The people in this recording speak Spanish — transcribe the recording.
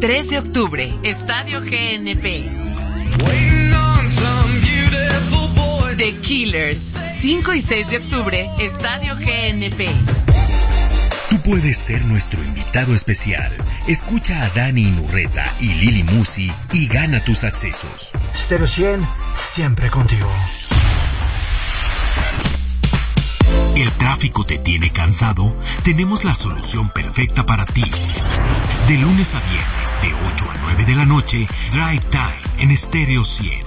3 de octubre, Estadio GNP. The Killers, 5 y 6 de octubre, Estadio GNP. Tú puedes ser nuestro invitado especial. Escucha a Dani Inurreta y Lili Musi y gana tus accesos. Stereo 100, siempre contigo. ¿El tráfico te tiene cansado? Tenemos la solución perfecta para ti. De lunes a viernes, de 8 a 9 de la noche, Drive Time en Stereo 100.